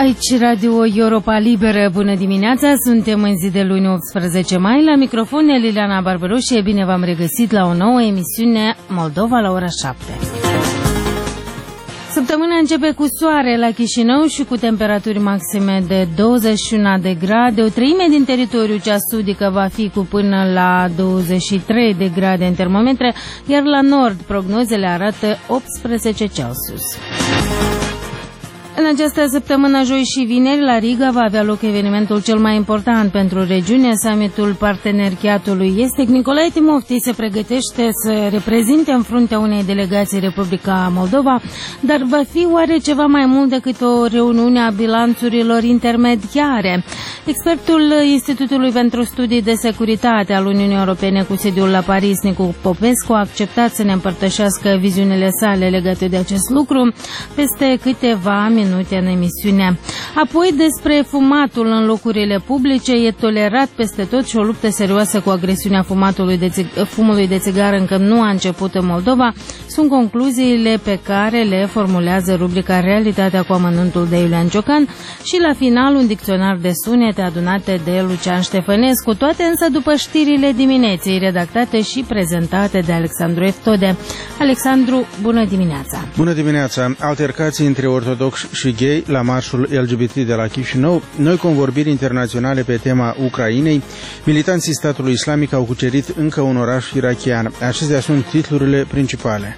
Aici Radio Europa Liberă, bună dimineața, suntem în zi de luni 18 mai, la microfon Liliana Barbaru și bine v-am regăsit la o nouă emisiune Moldova la ora 7. Săptămâna începe cu soare la Chișinău și cu temperaturi maxime de 21 de grade. O treime din teritoriul cea sudică va fi cu până la 23 de grade în termometre, iar la nord prognozele arată 18 Celsius. În această săptămână, joi și vineri, la Riga va avea loc evenimentul cel mai important pentru regiune, summitul parteneriatului estic. Nicolae Timofti se pregătește să reprezinte în fruntea unei delegații Republica Moldova, dar va fi oare ceva mai mult decât o reuniune a bilanțurilor intermediare? Expertul Institutului pentru Studii de Securitate al Uniunii Europene cu sediul la Paris, Nicu Popescu, a acceptat să ne împărtășească viziunile sale legate de acest lucru peste câteva minute în emisiune. Apoi, despre fumatul în locurile publice, e tolerat peste tot și o luptă serioasă cu agresiunea fumului de țigară încă nu a început în Moldova, sunt concluziile pe care le formulează rubrica Realitatea cu amănuntul de Iulian Ciocan și la final un dicționar de sunete adunate de Lucian Ștefănescu, toate însă după știrile dimineții, redactate și prezentate de Alexandru Eftode. Alexandru, bună dimineața! Bună dimineața! Altercații între ortodoxi și gay la marșul LGBT de la Chișinău, noi convorbiri internaționale pe tema Ucrainei, militanții statului islamic au cucerit încă un oraș irakian. Acestea sunt titlurile principale.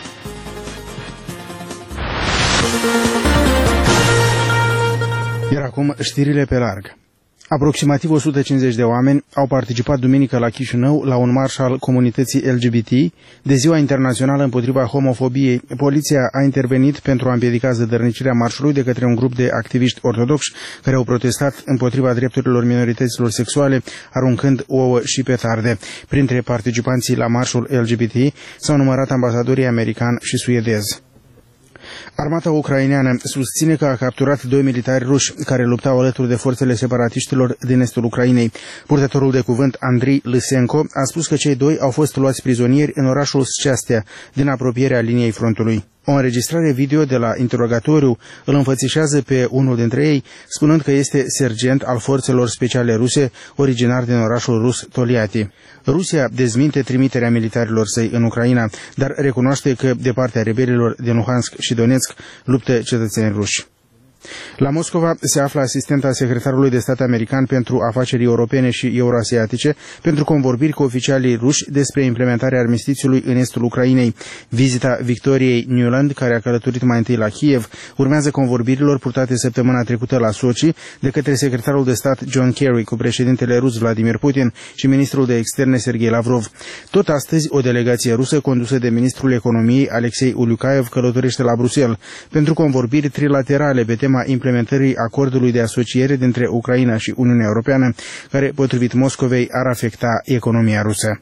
Iar acum știrile pe larg. Aproximativ 150 de oameni au participat duminică la Chișinău la un marș al comunității LGBT de Ziua Internațională împotriva homofobiei. Poliția a intervenit pentru a împiedica zădărnicirea marșului de către un grup de activiști ortodoxi care au protestat împotriva drepturilor minorităților sexuale, aruncând ouă și petarde. Printre participanții la marșul LGBT s-au numărat ambasadorii american și suedez. Armata ucraineană susține că a capturat 2 militari ruși care luptau alături de forțele separatiștilor din estul Ucrainei. Purtătorul de cuvânt Andrei Lysenko a spus că cei doi au fost luați prizonieri în orașul Schastea, din apropierea liniei frontului. O înregistrare video de la interogatoriu îl înfățișează pe unul dintre ei, spunând că este sergent al forțelor speciale ruse, originar din orașul rus Toliati. Rusia dezminte trimiterea militarilor săi în Ucraina, dar recunoaște că de partea rebelilor din Luhansk și Donetsk luptă cetățeni ruși. La Moscova se află asistenta secretarului de stat american pentru afaceri europene și euroasiatice pentru convorbiri cu oficialii ruși despre implementarea armistițiului în estul Ucrainei. Vizita Victoriei Nuland, care a călătorit mai întâi la Kiev, urmează convorbirilor purtate săptămâna trecută la Sochi de către secretarul de stat John Kerry cu președintele rus Vladimir Putin și ministrul de externe Sergei Lavrov. Tot astăzi, o delegație rusă condusă de ministrul economiei Alexei Uliukaev călătorește la Bruxelles pentru convorbiri trilaterale pe tema implementării acordului de asociere dintre Ucraina și Uniunea Europeană, care, potrivit Moscovei, ar afecta economia rusă.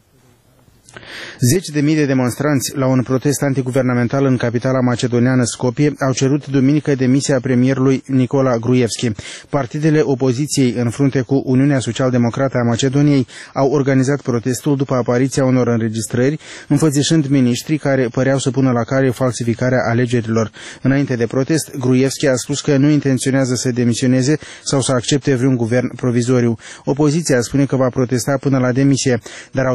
Zeci de mii de demonstranți la un protest antiguvernamental în capitala macedoniană Skopje au cerut duminică demisia premierului Nicola Gruevski. Partidele opoziției în frunte cu Uniunea Social-Democrată a Macedoniei au organizat protestul după apariția unor înregistrări, înfățișând miniștrii care păreau să pună la cale falsificarea alegerilor. Înainte de protest, Gruevski a spus că nu intenționează să demisioneze sau să accepte vreun guvern provizoriu. Opoziția spune că va protesta până la demisie, dar